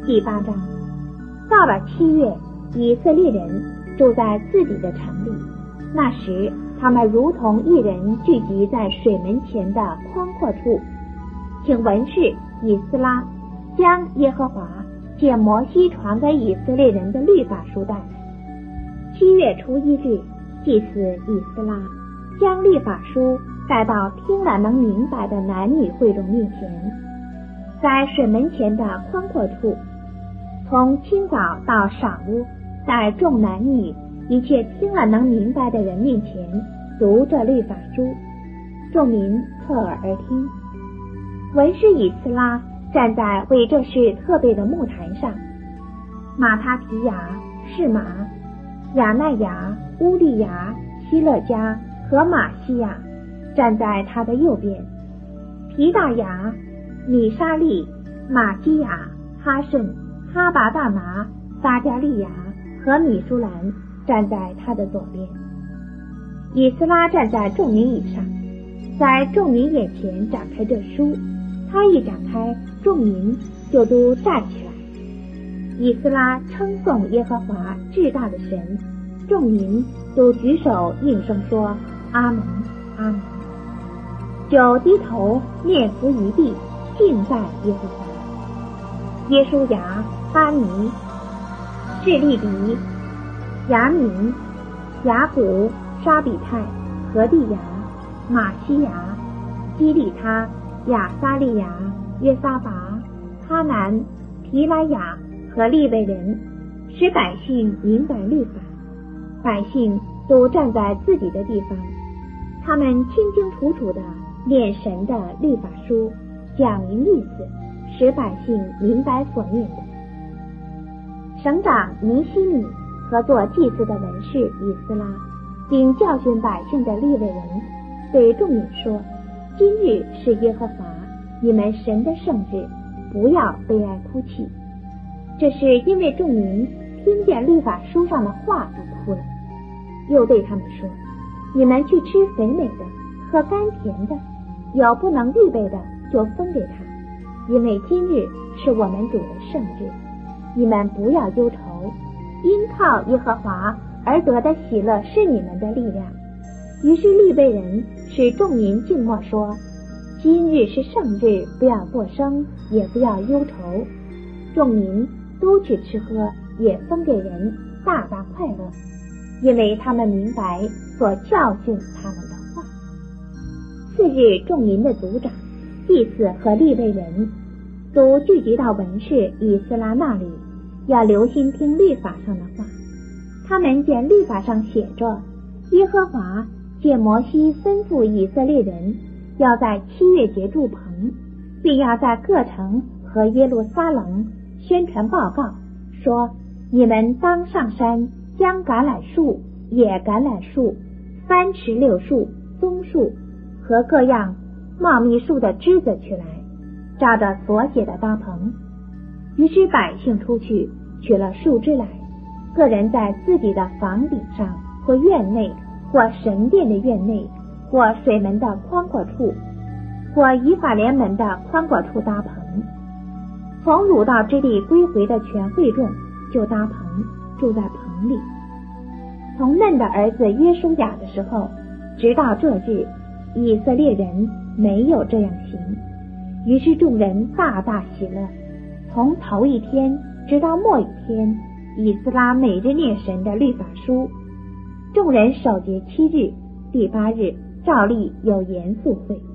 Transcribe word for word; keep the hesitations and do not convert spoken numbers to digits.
第八章。到了七月，以色列人住在自己的城里，那时他们如同一人聚集在水门前的宽阔处，请文士以斯拉将耶和华借摩西传给以色列人的律法书带来。七月初一日，祭司以斯拉将律法书带到听了能明白的男女会众面前，在水门前的宽阔处，从清早到晌午，在众男女一切听了能明白的人面前读这律法书，众民侧耳而听。文士以斯拉站在为这事特备的木坛上，马他提亚、士马、亚奈亚、乌利亚、希勒加和马西亚站在他的右边，皮大雅、米沙利、马基亚、哈顺、哈拔大拿、撒加利亚和米舒兰站在他的左边。以斯拉站在众民以上，在众民眼前展开这书，他一展开，众民就都站起来。以斯拉称颂耶和华至大的神，众民都举手应声说阿门，阿门，就低头面伏于地，敬拜耶和华。耶书亚、巴尼、示利比、雅敏、雅古、沙比泰、何地亚、马西亚、基利他、亚撒利亚、约撒拔、哈南、提拉雅和利未人，使百姓明白律法。百姓都站在自己的地方，他们清清楚楚地念神的律法书，讲明意思，使百姓明白所念的。省长尼希米和做祭司的文士以斯拉，并教训百姓的利未人，对众民说：今日是耶和华你们神的圣日，不要悲哀哭泣。这是因为众民听见律法书上的话就哭了。又对他们说：你们去吃肥美的，喝甘甜的，有不能预备的就分给他，因为今日是我们主的圣日。你们不要忧愁，因靠耶和华而得的喜乐是你们的力量。于是利未人使众民静默说：今日是圣日，不要作声，也不要忧愁。众民都去吃喝，也分给人，大大快乐，因为他们明白所教训他们的话。次日，众民的族长、祭司和利未人都聚集到文士以斯拉那里，要留心听律法上的话。他们见律法上写着：耶和华借摩西吩咐以色列人要在七月节筑棚，并要在各城和耶路撒冷宣传报告，说：你们当上山，将橄榄树、野橄榄树、番石榴树、棕树和各样茂密树的枝子取来，照着所写的搭棚。于是百姓出去取了树枝来，个人在自己的房顶上，或院内，或神殿的院内，或水门的宽阔处，或以法莲门的宽阔处搭棚。从鲁道之地归回的全会众就搭棚，住在棚里。从嫩的儿子约书亚的时候，直到这日，以色列人没有这样行。于是众人大大喜乐。从头一天直到末一天，以斯拉每日念神的律法书。众人守节七日，第八日照例有严肃会。